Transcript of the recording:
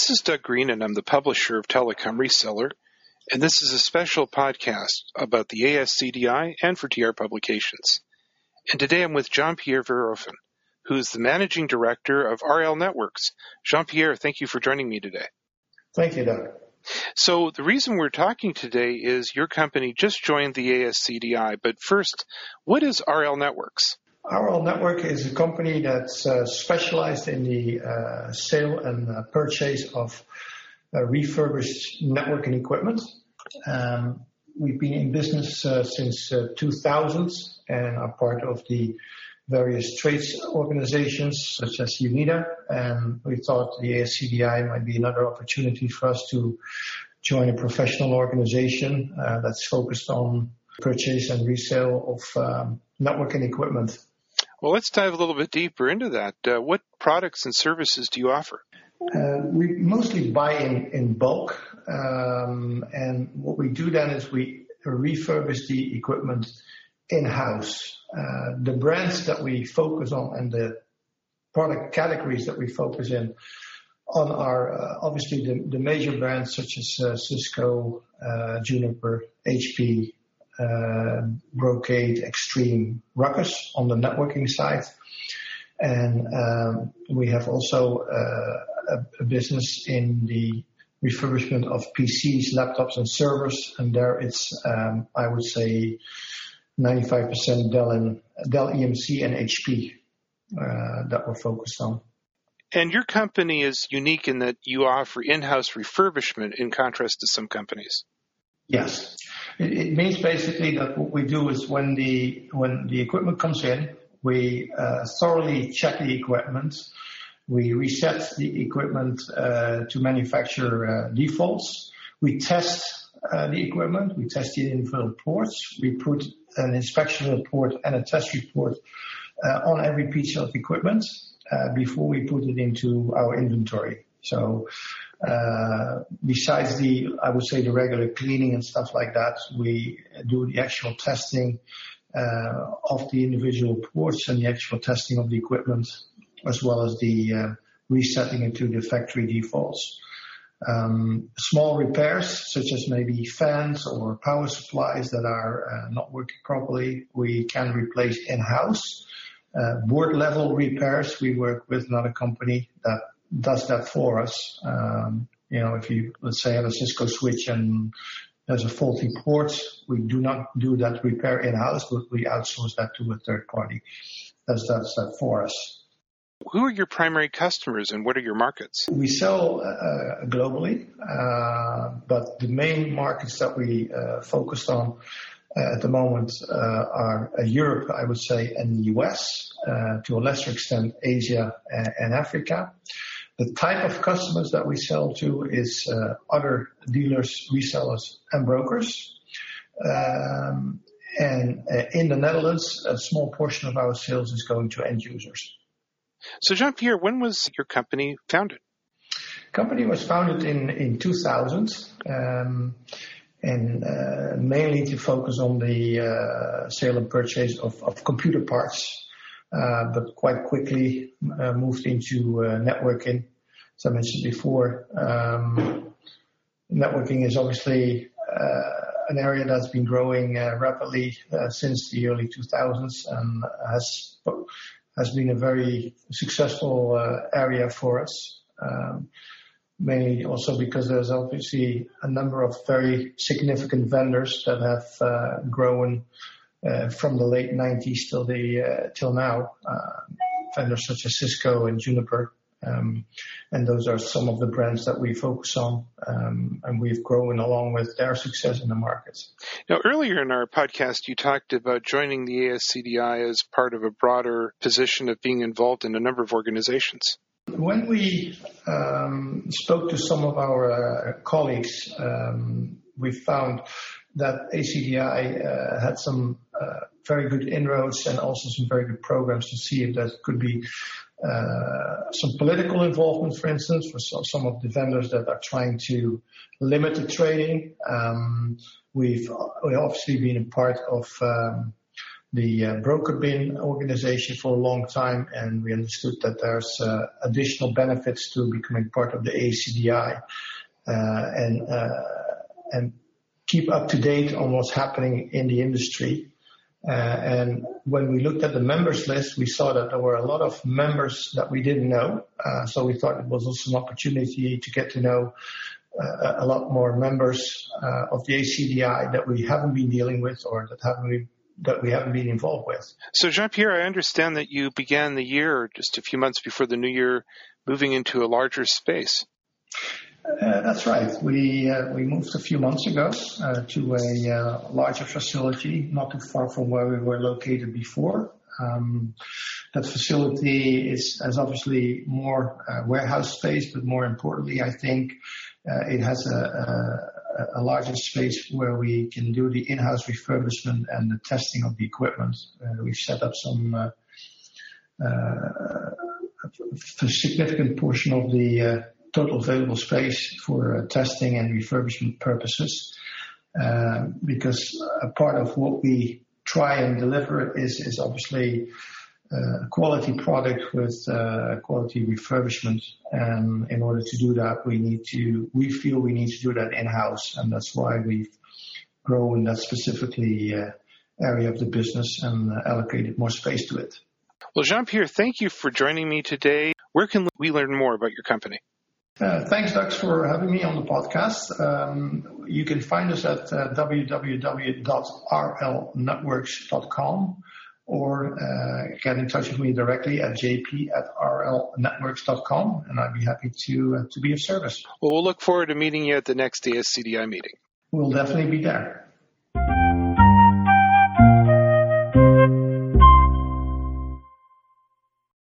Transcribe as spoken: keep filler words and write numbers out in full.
This is Doug Green, and I'm the publisher of Telecom Reseller, and this is a special podcast about the A S C D I and for T R Publications. And today I'm with Jean-Pierre Verhoeven, who is the Managing Director of R L Networks. Jean-Pierre, thank you for joining me today. Thank you, Doug. So the reason we're talking today is your company just joined the A S C D I, but first, what is R L Networks? R L Network is a company that's uh, specialized in the uh, sale and uh, purchase of uh, refurbished networking equipment. Um, we've been in business uh, since uh, two thousand and are part of the various trades organizations such as UNIDA, and we thought the A S C D I might be another opportunity for us to join a professional organization uh, that's focused on purchase and resale of um, networking equipment. Well, let's dive a little bit deeper into that. Uh, what products and services do you offer? Uh, we mostly buy in, in bulk, um, and what we do then is we refurbish the equipment in-house. Uh, the brands that we focus on and the product categories that we focus in on are uh, obviously the, the major brands such as uh, Cisco, uh, Juniper, H P, Uh, Brocade, Extreme, Ruckus on the networking side. And um, we have also uh, a, a business in the refurbishment of P Cs, laptops, and servers. And there it's, um, I would say, ninety-five percent Dell, and, Dell E M C and H P uh, that we're focused on. And your company is unique in that you offer in-house refurbishment in contrast to some companies. Yes. It, it means basically that what we do is when the when the equipment comes in, we uh, thoroughly check the equipment. We reset the equipment uh, to manufacturer uh, defaults. We test uh, the equipment. We test the individual ports. We put an inspection report and a test report uh, on every piece of equipment uh, before we put it into our inventory. So uh, besides the, I would say, the regular cleaning and stuff like that, we do the actual testing uh, of the individual ports and the actual testing of the equipment, as well as the uh, resetting it to the factory defaults. Um, small repairs, such as maybe fans or power supplies that are uh, not working properly, we can replace in-house. Uh, board level repairs, we work with another company that does that for us. Um, you know, if you, let's say, have a Cisco switch and there's a faulty port, we do not do that repair in-house, but we outsource that to a third party that does that for us. Who are your primary customers and what are your markets? We sell uh, globally, uh, but the main markets that we uh, focused on uh, at the moment uh, are uh, Europe, I would say, and the U S, uh, to a lesser extent, Asia and, and Africa. The type of customers that we sell to is uh, other dealers, resellers, and brokers. Um, and uh, in the Netherlands, a small portion of our sales is going to end users. So, Jean-Pierre, when was your company founded? The company was founded in, in two thousand, um, and uh, mainly to focus on the uh, sale and purchase of, of computer parts. Uh, but quite quickly uh, moved into uh, networking. As I mentioned before, um, networking is obviously uh, an area that's been growing uh, rapidly uh, since the early two thousands and has has been a very successful uh, area for us. Um, mainly also because there's obviously a number of very significant vendors that have uh, grown Uh, from the late nineties till the uh, till now, uh, vendors such as Cisco and Juniper, um, and those are some of the brands that we focus on, um, and we've grown along with their success in the markets. Now, earlier in our podcast, you talked about joining the A S C D I as part of a broader position of being involved in a number of organizations. When we um, spoke to some of our uh, colleagues, um, we found that A C D I uh, had some uh, very good inroads and also some very good programs to see if there could be uh, some political involvement, for instance, for some of the vendors that are trying to limit the trading. Um, we've, we've obviously been a part of um, the uh, broker bin organization for a long time, and we understood that there's uh, additional benefits to becoming part of the A C D I, uh, and uh, and keep up to date on what's happening in the industry. Uh, and when we looked at the members list, we saw that there were a lot of members that we didn't know. Uh, so we thought it was also an opportunity to get to know uh, a lot more members uh, of the A C D I that we haven't been dealing with or that haven't been, that we haven't been involved with. So Jean-Pierre, I understand that you began the year just a few months before the new year moving into a larger space. Uh, that's right. We uh, we moved a few months ago uh, to a uh, larger facility, not too far from where we were located before. Um, that facility is has obviously more uh, warehouse space, but more importantly, I think uh, it has a, a, a larger space where we can do the in-house refurbishment and the testing of the equipment. Uh, we've set up some uh, uh, a significant portion of the uh, total available space for uh, testing and refurbishment purposes, uh, because a part of what we try and deliver is, is obviously uh, a quality product with uh, quality refurbishment. And in order to do that, we need to, we feel we need to do that in-house, and that's why we've grown that specifically uh, area of the business and uh, allocated more space to it. Well, Jean-Pierre, thank you for joining me today. Where can we learn more about your company? Uh, thanks, Doug, for having me on the podcast. Um, you can find us at uh, w w w dot r l networks dot com or uh, get in touch with me directly at j p at r l networks dot com, and I'd be happy to uh, to be of service. Well, we'll look forward to meeting you at the next A S C D I meeting. We'll definitely be there.